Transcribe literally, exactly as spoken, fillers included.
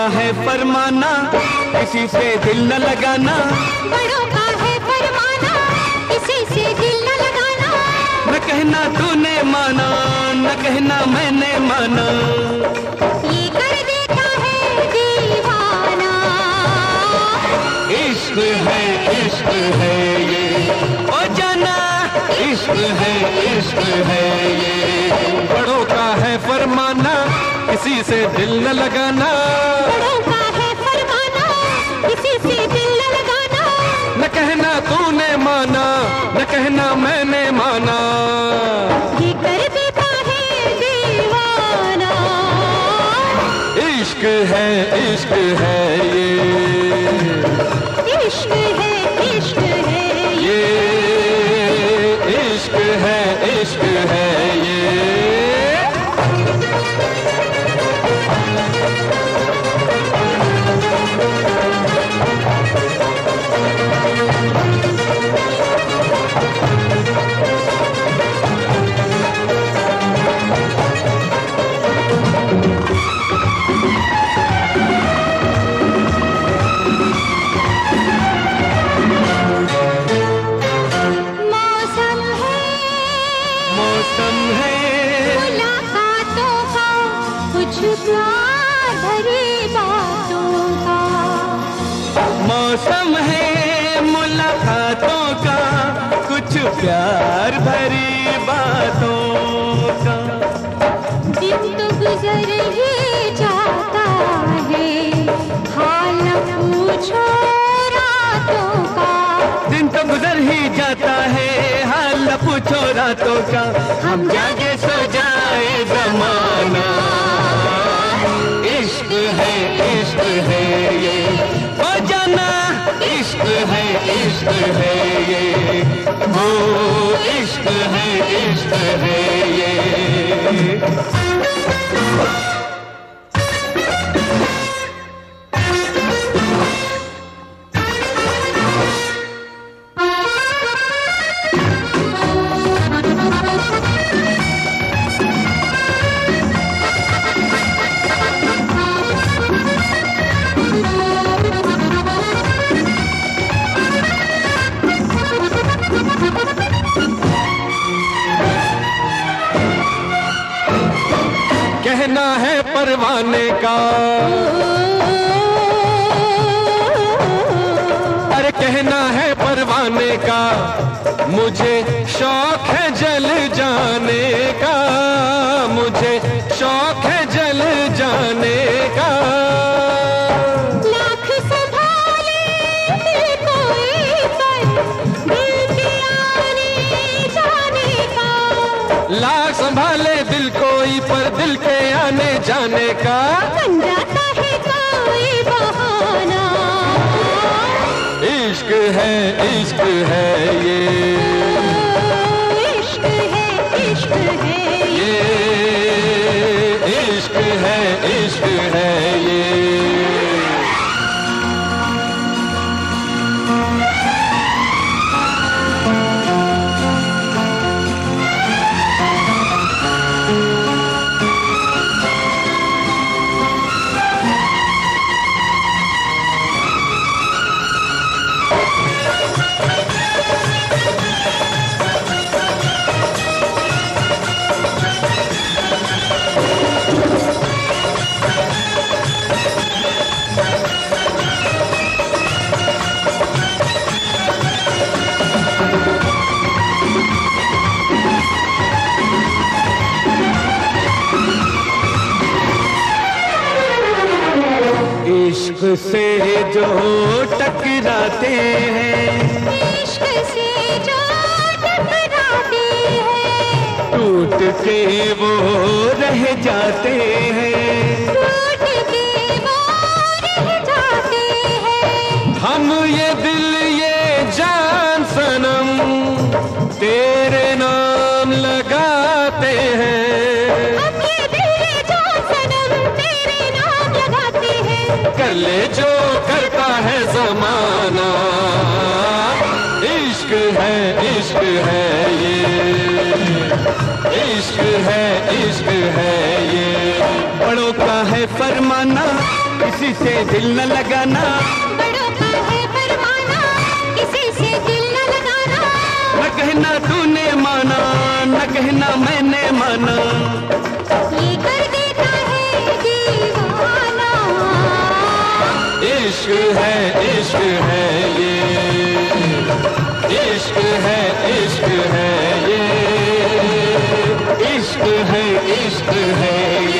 है फरमाना, किसी से दिल न लगाना। बड़ों का है फरमाना, किसी से दिल न लगाना। न कहना तूने माना, न कहना मैंने माना, ये कर देता है दीवाना। इश्क है इश्क है ये, ओ जाना इश्क है इश्क है ये। बड़ों का है फरमाना, किसी से दिल न लगाना। बड़ों का है फरमाना, किसी से दिल न लगाना। न कहना तूने माना, न कहना मैंने माना, ये कर देता है दीवाना। इश्क है इश्क है ये, इश्क है इश्क है ये इश्क है इश्क है ये। मौसम है मुलाकातों का, कुछ प्यार भरी बातों का। मौसम है मुलाकातों का, कुछ प्यार भरी बातों का। दिन तो गुजर ही जाता है, हाल न पूछो रातों का। दिन तो गुजर ही जाता है, हाल न पूछो रातों का। हम जागे सो जाए जमाना, इश्क है इश्क है ये, ओ जाना इश्क है इश्क है ये, वो इश्क है इश्क है ये। कहना है परवाने का, अरे कहना है परवाने का, मुझे शौक है जल जाने का, मुझे शौक है जल जाने का। लाख संभाले दिल कोई पर, दिल के आने जाने का। लाख संभाले दिल कोई पर, दिल के आने जाने का। बन जाता है कोई बहाना, इश्क है इश्क है ये, इश्क है इश्क है ये इश्क है इश्क है ये। इश्क से जो टकराते हैं, इश्क से जो टकराते हैं, टूट के वो रह जाते हैं, टूट के वो रह जाते हैं। हम ये दिल ये जान सनम तेरे नाम लगाते हैं, हम ये दिल ये जान सनम तेरे नाम लगाते हैं। कर ले जो करता है जमाना, इश्क है इश्क है ये, इश्क है इश्क है ये। बड़ों का है फरमाना, किसी किसी से दिल न लगाना, बड़ों का है फरमाना, किसी से दिल न लगाना। न कहना तूने माना, न कहना मैंने माना, ये कर देता है दीवाना। इश्क है इश्क है ये, इश्क है इश्क है ये, इश्क है इश्क है